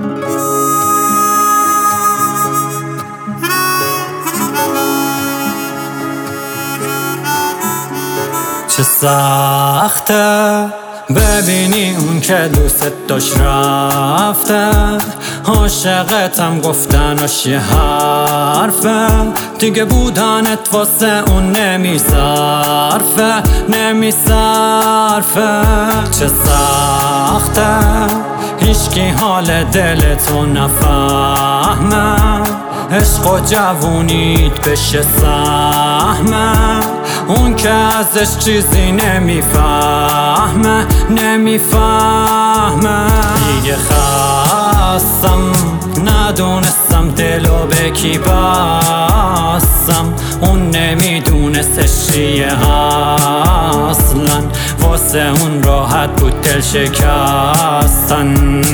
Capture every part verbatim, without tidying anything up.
چه سخته ببینی اون که دوست داشت رفته، عاشقتم گفتنش یه حرفه، دیگه بودنت واسه اون نمیصرفه نمیصرفه. چه سخته هیچکی حال دلتو نفهمه، عشق و جوونیت بشه سهمه، اون که ازش چیزی نمیفهمه نمیفهمه. دیگه خستم ندونستم دلو به کی بستم، اون نمیدونستش چیه اصلا، واسه اون راحت بود دل شکستن.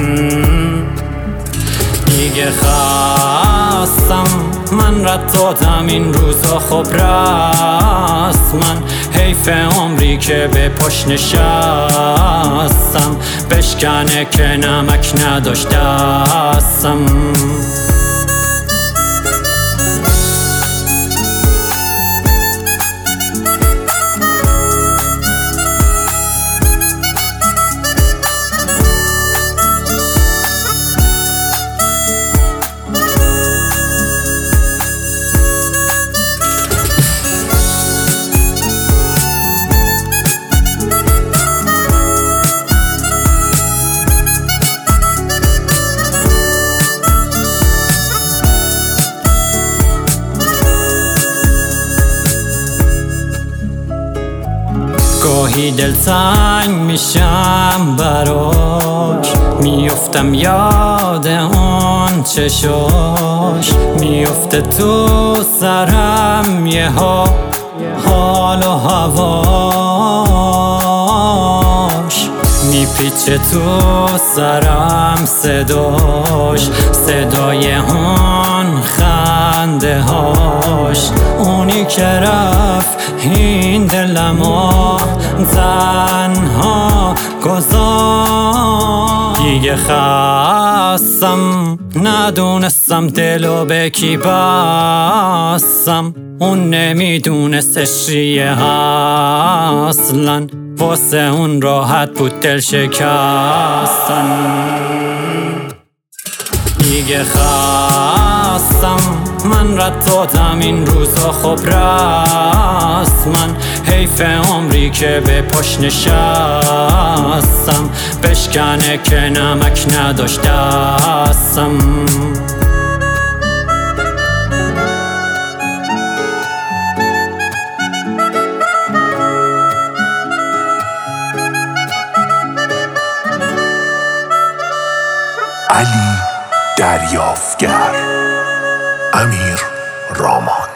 دیگه خستم من رد دادم این روزا، خب رسمن حیف عمری که به پاش نشستم، بشکنه که نمک نداشت دستم. گاهی دلتنگ میشم براش، میفتم یاد اون چشاش، میفته تو سرم یه ها حال و هواش، میپیچه تو سرم صداش، صدای اون خنده هاش، اونی که رفت این دلمو تنها گذاشت. دیگه خستم ندونستم دلو به کی بستم، اون نمیدونستش چیه اصلا، واسه اون راحت بود دل شکستن. دیگه خستم من رد دادم این روزا، خب رسمن حیف عمری که به پاش نشستم، بشکنه که نمک نداشت دستم. علی دریافگر، امیر رامان.